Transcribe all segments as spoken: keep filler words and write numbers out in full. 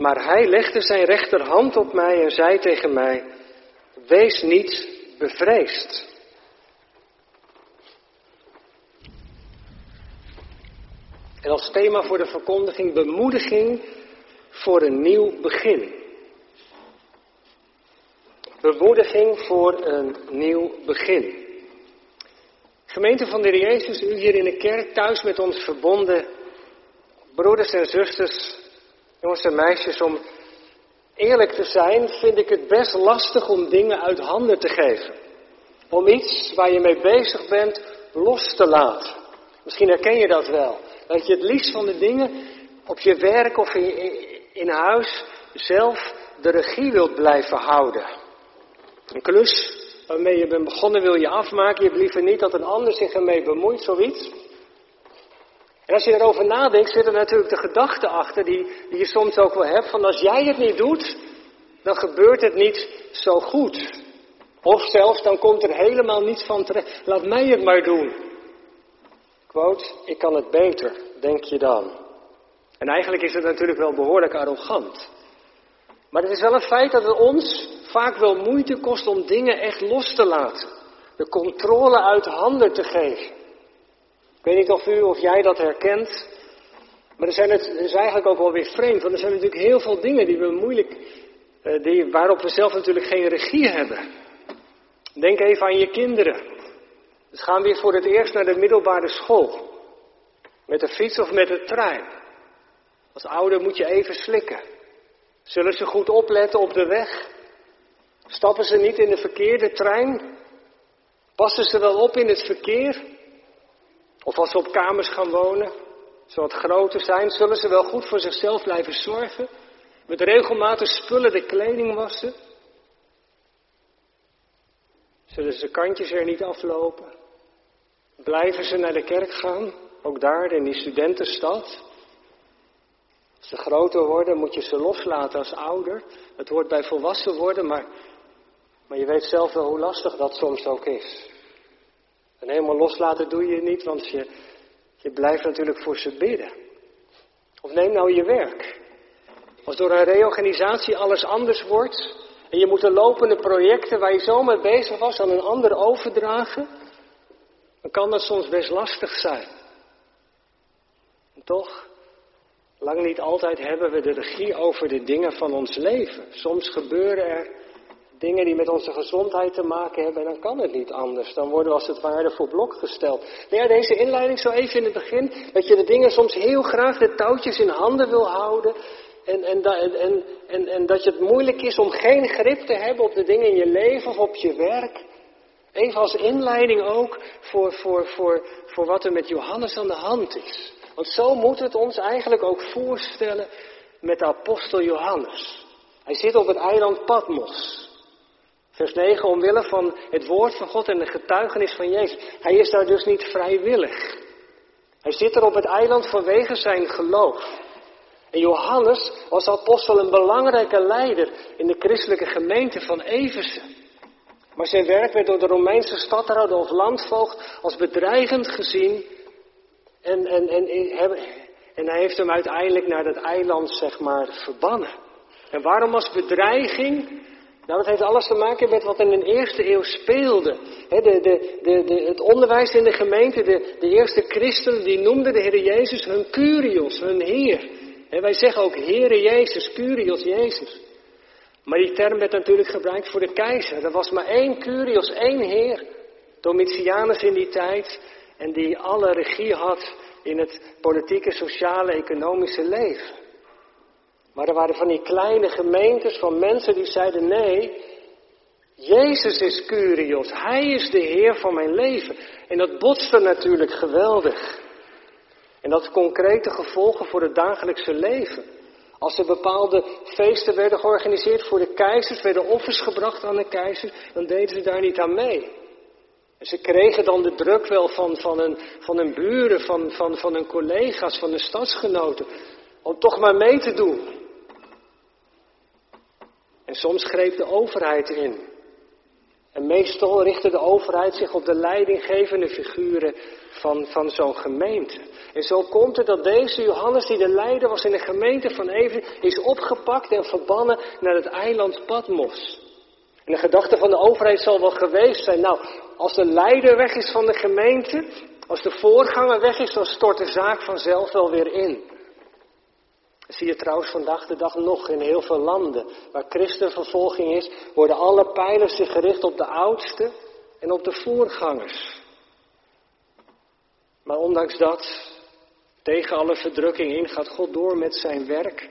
Maar hij legde zijn rechterhand op mij en zei tegen mij, wees niet bevreesd. En als thema voor de verkondiging, bemoediging voor een nieuw begin. Bemoediging voor een nieuw begin. Gemeente van de Heer Jezus, u hier in de kerk, thuis met ons verbonden, broeders en zusters, jongens en meisjes, om eerlijk te zijn, vind ik het best lastig om dingen uit handen te geven. Om iets waar je mee bezig bent los te laten. Misschien herken je dat wel. Dat je het liefst van de dingen op je werk of in, in, in huis zelf de regie wilt blijven houden. Een klus waarmee je bent begonnen wil je afmaken. Je hebt liever niet dat een ander zich ermee bemoeit, zoiets. En als je erover nadenkt, zit er natuurlijk de gedachte achter die, die je soms ook wel hebt. Van als jij het niet doet, dan gebeurt het niet zo goed. Of zelfs, dan komt er helemaal niets van terecht. Laat mij het maar doen. Quote, ik kan het beter, denk je dan. En eigenlijk is het natuurlijk wel behoorlijk arrogant. Maar het is wel een feit dat het ons vaak wel moeite kost om dingen echt los te laten. De controle uit handen te geven. Ik weet niet of u of jij dat herkent. Maar er zijn het er is eigenlijk ook wel weer vreemd. Want er zijn natuurlijk heel veel dingen die we moeilijk, die, waarop we zelf natuurlijk geen regie hebben. Denk even aan je kinderen. Ze gaan weer voor het eerst naar de middelbare school. Met de fiets of met de trein. Als ouder moet je even slikken. Zullen ze goed opletten op de weg? Stappen ze niet in de verkeerde trein? Passen ze wel op in het verkeer? Of als ze op kamers gaan wonen, zo wat groter zijn, zullen ze wel goed voor zichzelf blijven zorgen? Met regelmatig spullen de kleding wassen? Zullen ze kantjes er niet aflopen? Blijven ze naar de kerk gaan? Ook daar in die studentenstad? Als ze groter worden moet je ze loslaten als ouder. Het hoort bij volwassen worden, maar, maar je weet zelf wel hoe lastig dat soms ook is. En helemaal loslaten doe je niet, want je, je blijft natuurlijk voor ze bidden. Of neem nou je werk. Als door een reorganisatie alles anders wordt en je moet de lopende projecten waar je zo mee bezig was aan een ander overdragen, dan kan dat soms best lastig zijn. En toch, lang niet altijd hebben we de regie over de dingen van ons leven. Soms gebeuren er dingen die met onze gezondheid te maken hebben en dan kan het niet anders. Dan worden we als het ware voor blok gesteld. Nou ja, deze inleiding zo even in het begin, dat je de dingen soms heel graag de touwtjes in handen wil houden. En, en, en, en, en dat je het moeilijk is om geen grip te hebben op de dingen in je leven of op je werk. Even als inleiding ook voor, voor, voor, voor wat er met Johannes aan de hand is. Want zo moet het ons eigenlijk ook voorstellen met de apostel Johannes. Hij zit op het eiland Patmos. Vers negen, omwille van het woord van God en de getuigenis van Jezus. Hij is daar dus niet vrijwillig. Hij zit er op het eiland vanwege zijn geloof. En Johannes was apostel een belangrijke leider in de christelijke gemeente van Efeze. Maar zijn werk werd door de Romeinse stadhouder of landvoogd als bedreigend gezien. En, en, en, en hij heeft hem uiteindelijk naar dat eiland, zeg maar, verbannen. En waarom als bedreiging? Nou, dat heeft alles te maken met wat in de eerste eeuw speelde. He, de, de, de, de, het onderwijs in de gemeente, de, de eerste christenen, die noemden de Heer Jezus hun Kyrios, hun Heer. He, wij zeggen ook Heere Jezus, Kyrios Jezus. Maar die term werd natuurlijk gebruikt voor de keizer. Er was maar één Kyrios, één Heer. Domitianus in die tijd. En die alle regie had in het politieke, sociale, economische leven. Maar er waren van die kleine gemeentes van mensen die zeiden nee, Jezus is Kyrios, Hij is de Heer van mijn leven. En dat botste natuurlijk geweldig. En dat had concrete gevolgen voor het dagelijkse leven. Als er bepaalde feesten werden georganiseerd voor de keizers, werden offers gebracht aan de keizer, dan deden ze daar niet aan mee. En ze kregen dan de druk wel van, van, hun, van hun buren, van, van, van hun collega's, van hun stadsgenoten, om toch maar mee te doen. En soms greep de overheid in. En meestal richtte de overheid zich op de leidinggevende figuren van, van zo'n gemeente. En zo komt het dat deze Johannes, die de leider was in de gemeente van Efeze, is opgepakt en verbannen naar het eiland Patmos. En de gedachte van de overheid zal wel geweest zijn, nou, als de leider weg is van de gemeente, als de voorganger weg is, dan stort de zaak vanzelf wel weer in. Dat zie je trouwens vandaag de dag nog in heel veel landen. Waar christenvervolging is, worden alle pijlers zich gericht op de oudste en op de voorgangers. Maar ondanks dat, tegen alle verdrukking in, gaat God door met zijn werk.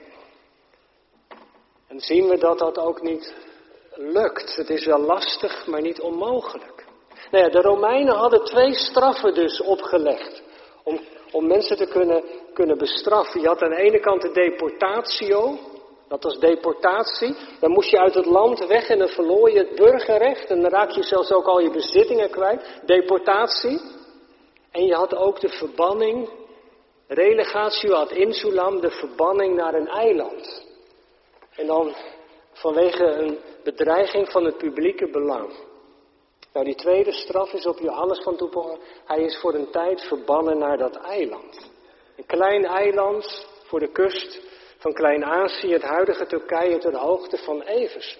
En zien we dat dat ook niet lukt. Het is wel lastig, maar niet onmogelijk. Nou ja, de Romeinen hadden twee straffen dus opgelegd. Om, om mensen te kunnen, kunnen bestraffen. Je had aan de ene kant de deportatio. Dat was deportatie. Dan moest je uit het land weg en dan verloor je het burgerrecht. En dan raak je zelfs ook al je bezittingen kwijt. Deportatie. En je had ook de verbanning. Relegatio ad insulam. De verbanning naar een eiland. En dan vanwege een bedreiging van het publieke belang. Nou, die tweede straf is op Johannes van toepassing. Hij is voor een tijd verbannen naar dat eiland. Een klein eiland voor de kust van Klein-Azië, het huidige Turkije, ter hoogte van Efeze.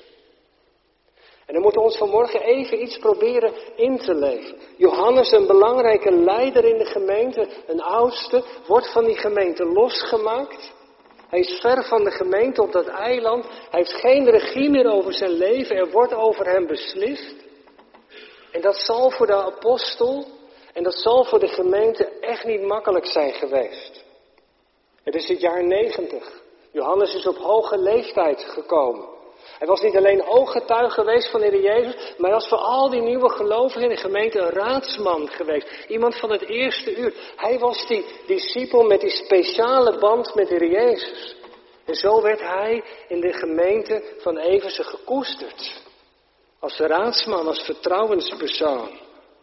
En dan moeten we ons vanmorgen even iets proberen in te leven. Johannes, een belangrijke leider in de gemeente, een oudste, wordt van die gemeente losgemaakt. Hij is ver van de gemeente op dat eiland. Hij heeft geen regie meer over zijn leven. Er wordt over hem beslist. En dat zal voor de apostel en dat zal voor de gemeente echt niet makkelijk zijn geweest. Het is het jaar negentig. Johannes is op hoge leeftijd gekomen. Hij was niet alleen ooggetuige geweest van de Heer Jezus, maar hij was voor al die nieuwe gelovigen in de gemeente een raadsman geweest. Iemand van het eerste uur. Hij was die discipel met die speciale band met de Heer Jezus. En zo werd hij in de gemeente van Efeze gekoesterd. Als raadsman, als vertrouwenspersoon.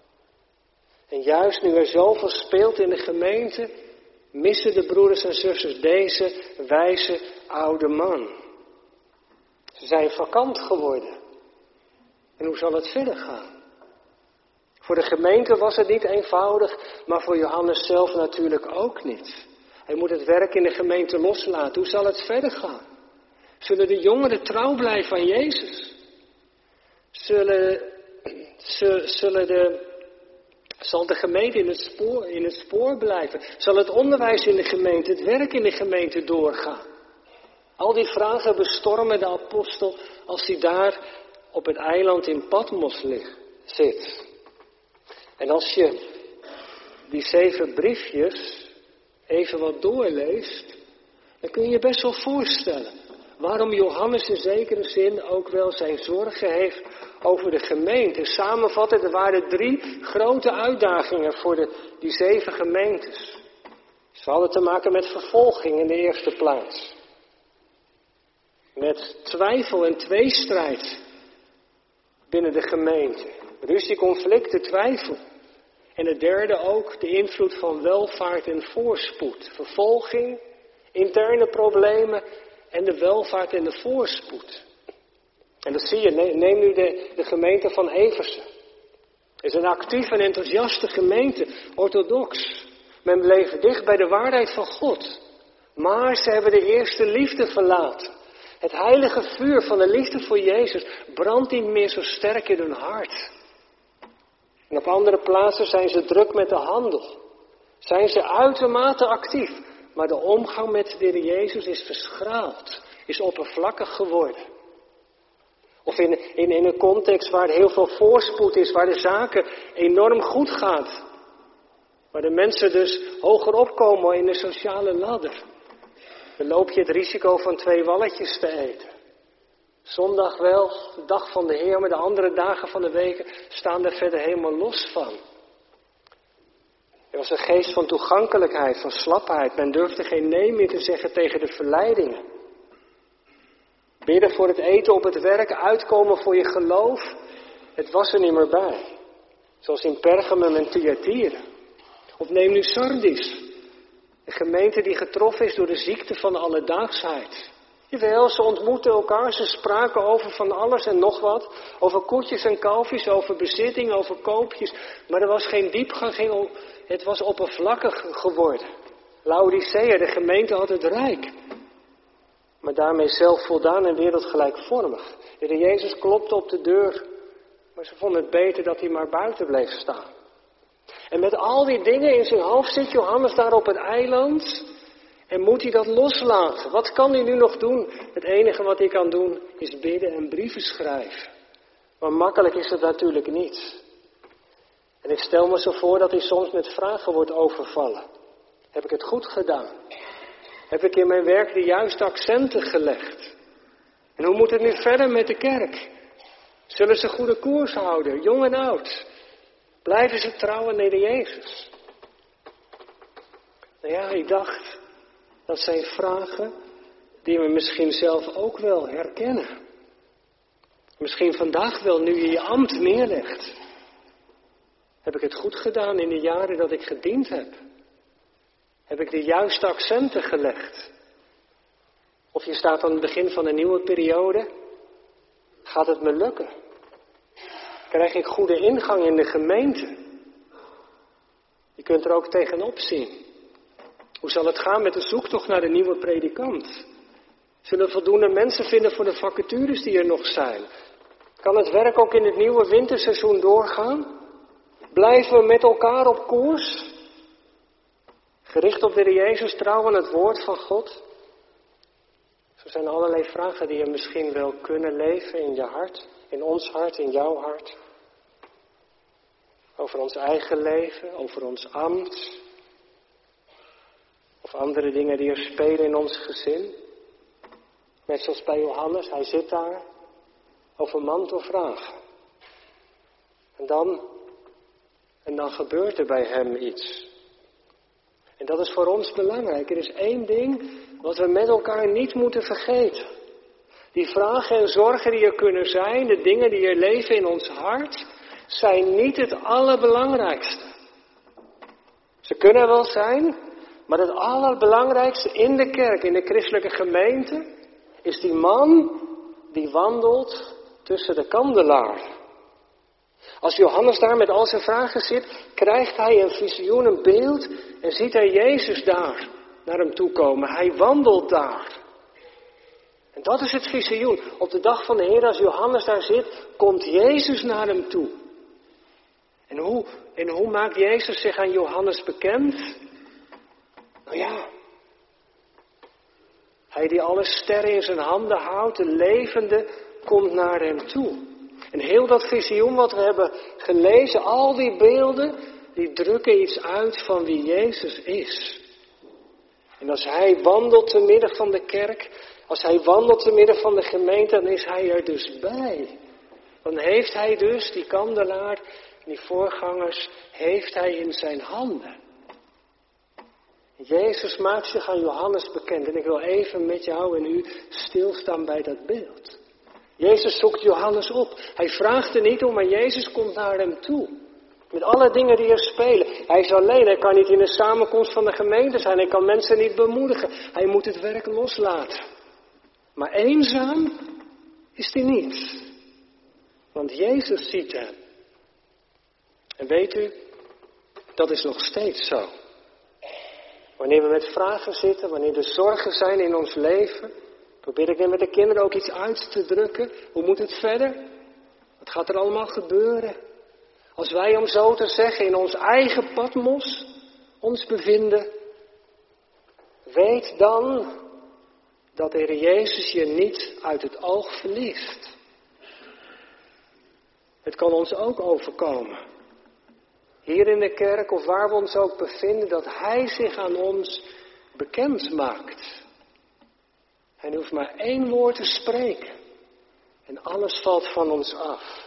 En juist nu er zoveel speelt in de gemeente, missen de broeders en zusters deze wijze oude man. Ze zijn vakant geworden. En hoe zal het verder gaan? Voor de gemeente was het niet eenvoudig, maar voor Johannes zelf natuurlijk ook niet. Hij moet het werk in de gemeente loslaten. Hoe zal het verder gaan? Zullen de jongeren trouw blijven aan Jezus? Zullen, zullen de, zal de gemeente in het, spoor, in het spoor blijven? Zal het onderwijs in de gemeente, het werk in de gemeente doorgaan? Al die vragen bestormen de apostel als hij daar op het eiland in Patmos ligt, zit. En als je die zeven briefjes even wat doorleest, dan kun je je best wel voorstellen waarom Johannes in zekere zin ook wel zijn zorgen heeft over de gemeente. Samenvattend, er waren drie grote uitdagingen voor de, die zeven gemeentes. Ze hadden te maken met vervolging in de eerste plaats. Met twijfel en tweestrijd binnen de gemeente. Ruzie, conflicten, twijfel. En het derde ook de invloed van welvaart en voorspoed. Vervolging, interne problemen en de welvaart en de voorspoed. En dat zie je, neem nu de, de gemeente van Efeze. Het is een actief en enthousiaste gemeente, orthodox. Men bleef dicht bij de waarheid van God. Maar ze hebben de eerste liefde verlaten. Het heilige vuur van de liefde voor Jezus brandt niet meer zo sterk in hun hart. En op andere plaatsen zijn ze druk met de handel. Zijn ze uitermate actief. Maar de omgang met de Heer Jezus is verschraald. Is oppervlakkig geworden. Of in, in, in een context waar er heel veel voorspoed is. Waar de zaken enorm goed gaat. Waar de mensen dus hoger opkomen in de sociale ladder. Dan loop je het risico van twee walletjes te eten. Zondag wel, de dag van de Heer, maar de andere dagen van de weken staan er verder helemaal los van. Er was een geest van toegankelijkheid, van slapheid. Men durfde geen nee meer te zeggen tegen de verleidingen. Bidden voor het eten op het werk, uitkomen voor je geloof. Het was er niet meer bij. Zoals in Pergamum en Thyatira. Of neem nu Sardis. Een gemeente die getroffen is door de ziekte van de alledaagsheid. Jawel, ze ontmoetten elkaar, ze spraken over van alles en nog wat. Over koetjes en kalfjes, over bezitting, over koopjes. Maar er was geen diepgang, geen, het was oppervlakkig geworden. Laodicea, de gemeente had het rijk. Maar daarmee zelf voldaan en wereldgelijkvormig. De Heer Jezus klopte op de deur. Maar ze vonden het beter dat hij maar buiten bleef staan. En met al die dingen in zijn hoofd zit Johannes daar op het eiland. En moet hij dat loslaten? Wat kan hij nu nog doen? Het enige wat hij kan doen is bidden en brieven schrijven. Maar makkelijk is het natuurlijk niet. En ik stel me zo voor dat hij soms met vragen wordt overvallen. Heb ik het goed gedaan? Heb ik in mijn werk de juiste accenten gelegd? En hoe moet het nu verder met de kerk? Zullen ze goede koers houden, jong en oud? Blijven ze trouwen naar de Jezus? Nou ja, ik dacht, dat zijn vragen die we misschien zelf ook wel herkennen. Misschien vandaag wel, nu je je ambt neerlegt. Heb ik het goed gedaan in de jaren dat ik gediend heb? Heb ik de juiste accenten gelegd? Of je staat aan het begin van een nieuwe periode. Gaat het me lukken? Krijg ik goede ingang in de gemeente? Je kunt er ook tegenop zien. Hoe zal het gaan met de zoektocht naar de nieuwe predikant? Zullen we voldoende mensen vinden voor de vacatures die er nog zijn? Kan het werk ook in het nieuwe winterseizoen doorgaan? Blijven we met elkaar op koers? Gericht op de Heer Jezus, trouw aan het woord van God? Zo zijn allerlei vragen die je misschien wel kunnen leven in je hart, in ons hart, in jouw hart. Over ons eigen leven, over ons ambt. Of andere dingen die er spelen in ons gezin. Net zoals bij Johannes, hij zit daar over mantelvragen. En dan, en dan gebeurt er bij hem iets. En dat is voor ons belangrijk. Er is één ding wat we met elkaar niet moeten vergeten. Die vragen en zorgen die er kunnen zijn, de dingen die er leven in ons hart, zijn niet het allerbelangrijkste. Ze kunnen wel zijn, maar het allerbelangrijkste in de kerk, in de christelijke gemeente, is die man die wandelt tussen de kandelaren. Als Johannes daar met al zijn vragen zit, krijgt hij een visioen, een beeld en ziet hij Jezus daar naar hem toe komen. Hij wandelt daar. En dat is het visioen. Op de dag van de Heer, als Johannes daar zit, komt Jezus naar hem toe. En hoe, en hoe maakt Jezus zich aan Johannes bekend? Nou ja, hij die alle sterren in zijn handen houdt, de levende, komt naar hem toe. En heel dat visioen wat we hebben gelezen, al die beelden, die drukken iets uit van wie Jezus is. En als hij wandelt te midden van de kerk, als hij wandelt te midden van de gemeente, dan is hij er dus bij. Dan heeft hij dus die kandelaar, die voorgangers, heeft hij in zijn handen. Jezus maakt zich aan Johannes bekend. En ik wil even met jou en u stilstaan bij dat beeld. Jezus zoekt Johannes op. Hij vraagt er niet om, maar Jezus komt naar hem toe. Met alle dingen die er spelen. Hij is alleen, hij kan niet in de samenkomst van de gemeente zijn. Hij kan mensen niet bemoedigen. Hij moet het werk loslaten. Maar eenzaam is hij niet. Want Jezus ziet hem. En weet u, dat is nog steeds zo. Wanneer we met vragen zitten, wanneer er zorgen zijn in ons leven, probeer ik net met de kinderen ook iets uit te drukken. Hoe moet het verder? Wat gaat er allemaal gebeuren? Als wij, om zo te zeggen, in ons eigen Patmos ons bevinden, weet dan dat de Heer Jezus je niet uit het oog verliest. Het kan ons ook overkomen. Hier in de kerk of waar we ons ook bevinden, dat Hij zich aan ons bekend maakt. Hij hoeft maar één woord te spreken en alles valt van ons af.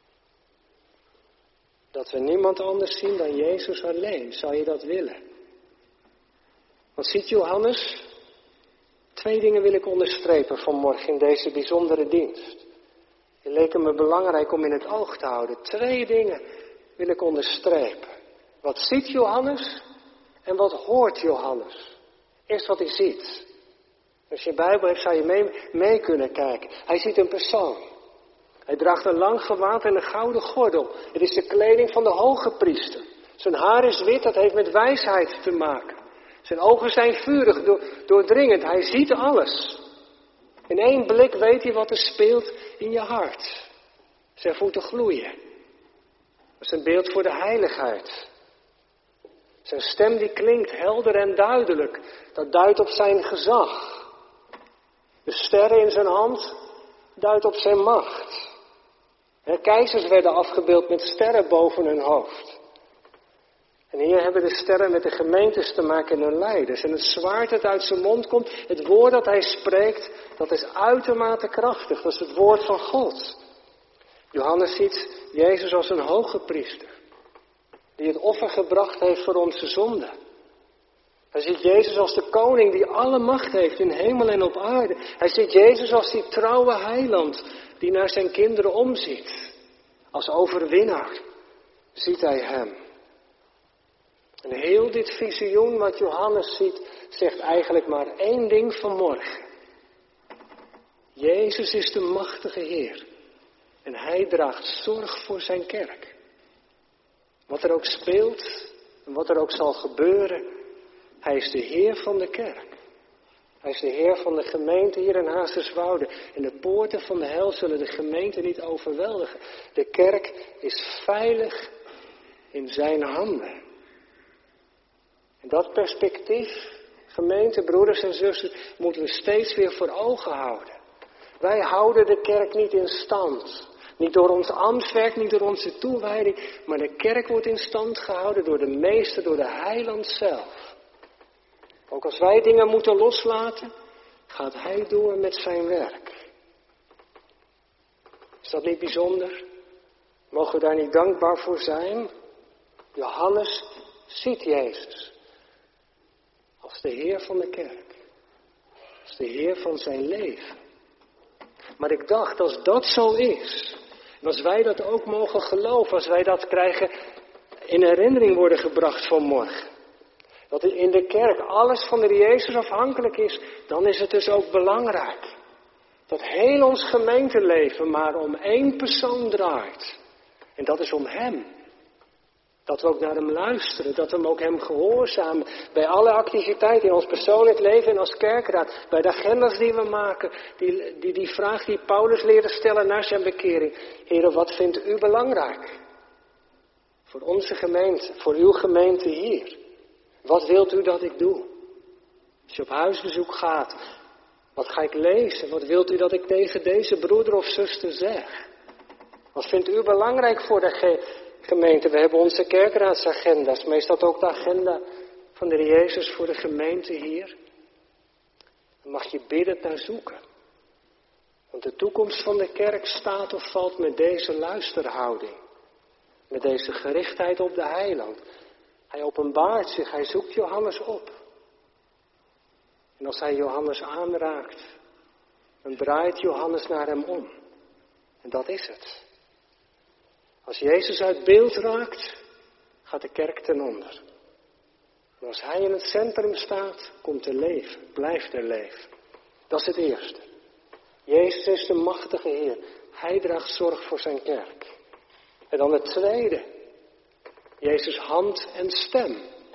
Dat we niemand anders zien dan Jezus alleen. Zou je dat willen? Want ziet Johannes, twee dingen wil ik onderstrepen vanmorgen in deze bijzondere dienst. Die leken me belangrijk om in het oog te houden. Twee dingen wil ik onderstrepen. Wat ziet Johannes en wat hoort Johannes? Eerst wat hij ziet. Als je een Bijbel hebt, zou je mee, mee kunnen kijken. Hij ziet een persoon. Hij draagt een lang gewaad en een gouden gordel. Het is de kleding van de hoge priester. Zijn haar is wit, dat heeft met wijsheid te maken. Zijn ogen zijn vurig, do- doordringend. Hij ziet alles. In één blik weet hij wat er speelt in je hart. Zijn voeten gloeien. Dat is een beeld voor de heiligheid. Zijn stem die klinkt helder en duidelijk. Dat duidt op zijn gezag. De sterren in zijn hand duidt op zijn macht. De keizers werden afgebeeld met sterren boven hun hoofd. En hier hebben de sterren met de gemeentes te maken en hun leiders. En het zwaard dat uit zijn mond komt, het woord dat hij spreekt, dat is uitermate krachtig. Dat is het woord van God. Johannes ziet Jezus als een hoge priester. Die het offer gebracht heeft voor onze zonde. Hij ziet Jezus als de koning die alle macht heeft in hemel en op aarde. Hij ziet Jezus als die trouwe heiland die naar zijn kinderen omziet. Als overwinnaar ziet hij hem. En heel dit visioen wat Johannes ziet, zegt eigenlijk maar één ding vanmorgen. Jezus is de machtige Heer. En hij draagt zorg voor zijn kerk. Wat er ook speelt en wat er ook zal gebeuren, hij is de Heer van de kerk. Hij is de Heer van de gemeente hier in Hazerswoude. En de poorten van de hel zullen de gemeente niet overweldigen. De kerk is veilig in zijn handen. En dat perspectief, gemeente, broeders en zusters, moeten we steeds weer voor ogen houden. Wij houden de kerk niet in stand. Niet door ons ambtswerk, niet door onze toewijding. Maar de kerk wordt in stand gehouden door de meester, door de heiland zelf. Ook als wij dingen moeten loslaten, gaat hij door met zijn werk. Is dat niet bijzonder? Mogen we daar niet dankbaar voor zijn? Johannes ziet Jezus als de Heer van de kerk. Als de Heer van zijn leven. Maar ik dacht, als dat zo is, en als wij dat ook mogen geloven, als wij dat krijgen, in herinnering worden gebracht vanmorgen. Dat in de kerk alles van de Jezus afhankelijk is, dan is het dus ook belangrijk. Dat heel ons gemeenteleven maar om één persoon draait. En dat is om Hem. Dat we ook naar Hem luisteren, dat we hem ook Hem gehoorzamen. Bij alle activiteiten in ons persoonlijk leven en als kerkraad. Bij de agendas die we maken. Die, die, die vraag die Paulus leerde stellen na zijn bekering. Heere, wat vindt u belangrijk? Voor onze gemeente, voor uw gemeente hier. Wat wilt u dat ik doe? Als je op huisbezoek gaat, wat ga ik lezen? Wat wilt u dat ik tegen deze broeder of zuster zeg? Wat vindt u belangrijk voor de ge- gemeente? We hebben onze kerkraadsagenda's. Maar is dat ook de agenda van de Heer Jezus voor de gemeente hier? Dan mag je bidden naar zoeken. Want de toekomst van de kerk staat of valt met deze luisterhouding. Met deze gerichtheid op de heiland. Hij openbaart zich, hij zoekt Johannes op. En als hij Johannes aanraakt, dan draait Johannes naar hem om. En dat is het. Als Jezus uit beeld raakt, gaat de kerk ten onder. En als hij in het centrum staat, komt er leven, blijft er leven. Dat is het eerste. Jezus is de machtige Heer. Hij draagt zorg voor zijn kerk. En dan het tweede. Jezus' hand en stem.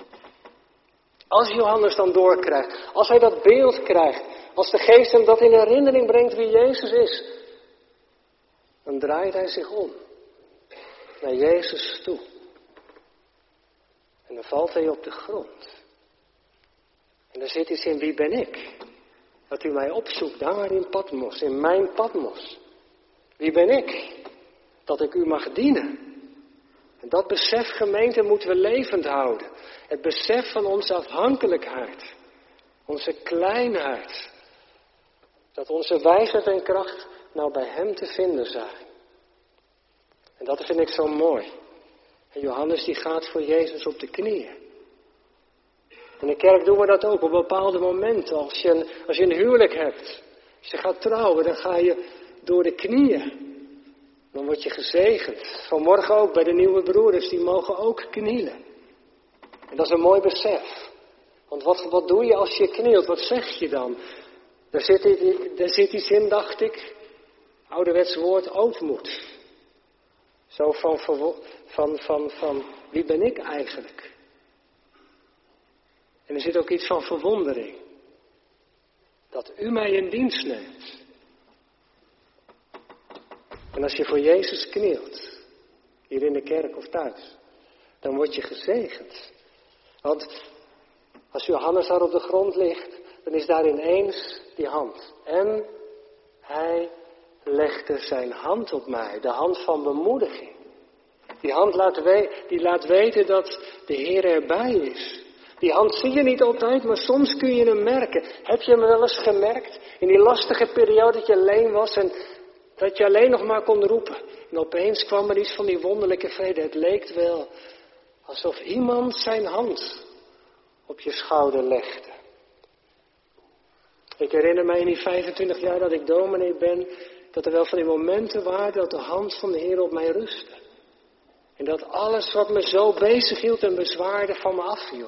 Als Johannes dan doorkrijgt, als hij dat beeld krijgt, als de geest hem dat in herinnering brengt wie Jezus is, dan draait hij zich om naar Jezus toe. En dan valt hij op de grond. En dan zit iets in, wie ben ik? Dat u mij opzoekt daar in Patmos, in mijn Patmos. Wie ben ik? Dat ik u mag dienen. En dat besef, gemeente, moeten we levend houden. Het besef van onze afhankelijkheid. Onze kleinheid. Dat onze wijsheid en kracht nou bij Hem te vinden zijn. En dat vind ik zo mooi. En Johannes die gaat voor Jezus op de knieën. In de kerk doen we dat ook op bepaalde momenten. Als je een, als je een huwelijk hebt. Als je gaat trouwen, dan ga je door de knieën. Dan word je gezegend. Vanmorgen ook bij de nieuwe broeders, die mogen ook knielen. En dat is een mooi besef. Want wat, wat doe je als je knielt? Wat zeg je dan? Daar zit, die, daar zit iets in, dacht ik, ouderwets woord ootmoed. Zo van, van, van, van, van, wie ben ik eigenlijk? En er zit ook iets van verwondering. Dat u mij in dienst neemt. En als je voor Jezus knielt, hier in de kerk of thuis, dan word je gezegend. Want als Johannes daar op de grond ligt, dan is daar ineens die hand. En hij legde zijn hand op mij, de hand van bemoediging. Die hand laat, we- die laat weten dat de Heer erbij is. Die hand zie je niet altijd, maar soms kun je hem merken. Heb je hem wel eens gemerkt? In die lastige periode dat je alleen was en dat je alleen nog maar kon roepen. En opeens kwam er iets van die wonderlijke vrede. Het leek wel alsof iemand zijn hand op je schouder legde. Ik herinner mij in die vijfentwintig jaar dat ik dominee ben, dat er wel van die momenten waren dat de hand van de Heer op mij rustte. En dat alles wat me zo bezig hield en bezwaarde van me afviel.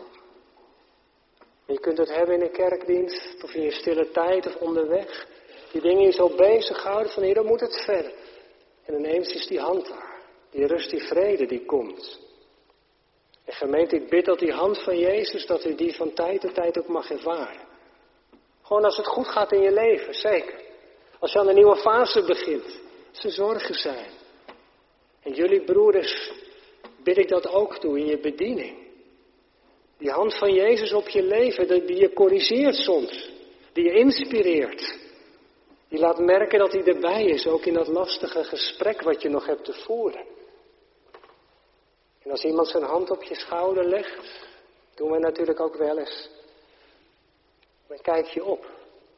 En je kunt het hebben in een kerkdienst, of in je stille tijd, of onderweg. Die dingen je zo bezighouden van, Heer, dan moet het verder. En ineens is die hand daar. Die rust, die vrede, die komt. En gemeente, ik bid dat die hand van Jezus, dat u die van tijd tot tijd ook mag ervaren. Gewoon als het goed gaat in je leven, zeker. Als je aan een nieuwe fase begint. Als er zorgen zijn. En jullie broeders, bid ik dat ook toe in je bediening. Die hand van Jezus op je leven, die je corrigeert soms. Die je inspireert. Die laat merken dat hij erbij is, ook in dat lastige gesprek wat je nog hebt te voeren. En als iemand zijn hand op je schouder legt, doen we natuurlijk ook wel eens. Dan kijk je op.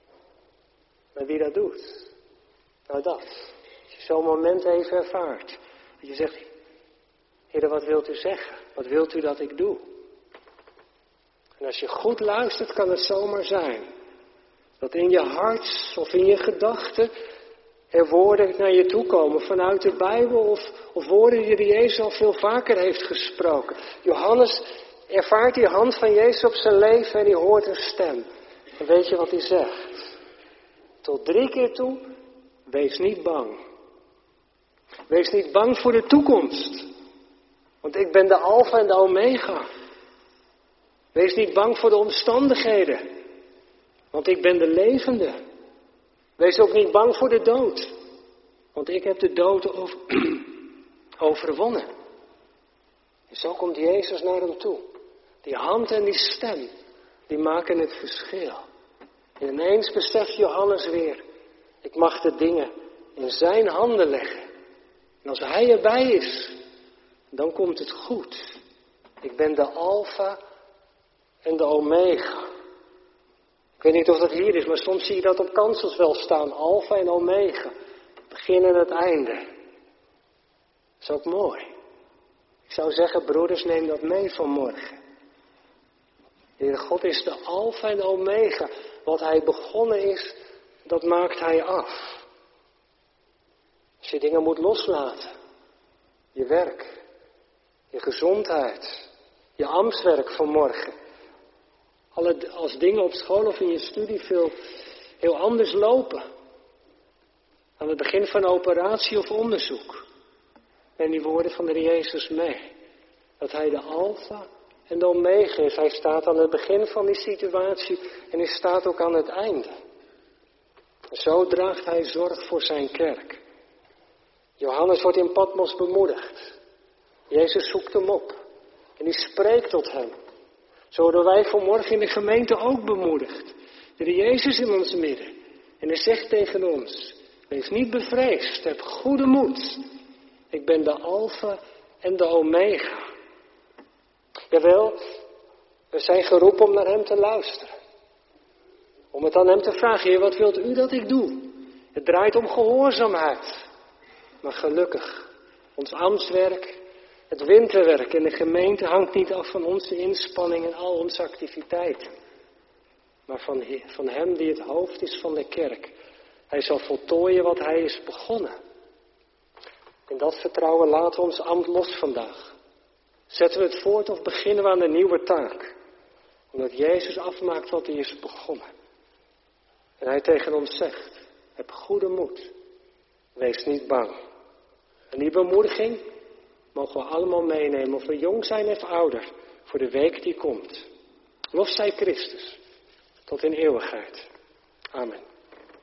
Maar wie dat doet? Nou dat. Als je zo'n moment even ervaart. Dat je zegt, Heer, wat wilt u zeggen? Wat wilt u dat ik doe? En als je goed luistert, kan het zomaar zijn. Dat in je hart of in je gedachten er woorden naar je toe komen vanuit de Bijbel of, of woorden die Jezus al veel vaker heeft gesproken. Johannes ervaart die hand van Jezus op zijn leven en hij hoort een stem. En weet je wat hij zegt? Tot drie keer toe, wees niet bang. Wees niet bang voor de toekomst. Want ik ben de Alpha en de Omega. Wees niet bang voor de omstandigheden. Want ik ben de levende. Wees ook niet bang voor de dood. Want ik heb de dood over, overwonnen. En zo komt Jezus naar hem toe. Die hand en die stem, die maken het verschil. En ineens beseft Johannes weer, ik mag de dingen in zijn handen leggen. En als hij erbij is, dan komt het goed. Ik ben de Alpha en de Omega. Ik weet niet of dat hier is, maar soms zie je dat op kansels wel staan. Alpha en Omega. Het begin en het einde. Dat is ook mooi. Ik zou zeggen, broeders, neem dat mee vanmorgen. De Heere God is de Alpha en de Omega. Wat hij begonnen is, dat maakt hij af. Als je dingen moet loslaten. Je werk. Je gezondheid. Je ambtswerk vanmorgen. Alle, als dingen op school of in je studie veel heel anders lopen. Aan het begin van een operatie of onderzoek. En die woorden van de Heer Jezus mee. Dat hij de Alpha en de Omega is. Hij staat aan het begin van die situatie en hij staat ook aan het einde. En zo draagt hij zorg voor zijn kerk. Johannes wordt in Patmos bemoedigd. Jezus zoekt hem op. En die spreekt tot hem. Zo worden wij vanmorgen in de gemeente ook bemoedigd. De Heer Jezus in ons midden. En hij zegt tegen ons, wees niet bevreesd, heb goede moed. Ik ben de Alpha en de Omega. Jawel, we zijn geroepen om naar hem te luisteren. Om het aan hem te vragen, Heer, wat wilt u dat ik doe? Het draait om gehoorzaamheid. Maar gelukkig, ons ambtswerk, het winterwerk in de gemeente hangt niet af van onze inspanning en al onze activiteiten. Maar van, van hem die het hoofd is van de kerk. Hij zal voltooien wat hij is begonnen. In dat vertrouwen laten we ons ambt los vandaag. Zetten we het voort of beginnen we aan de nieuwe taak? Omdat Jezus afmaakt wat hij is begonnen. En hij tegen ons zegt, heb goede moed, wees niet bang. En die bemoediging mogen we allemaal meenemen, of we jong zijn of ouder, voor de week die komt. Lof zij Christus, tot in eeuwigheid. Amen.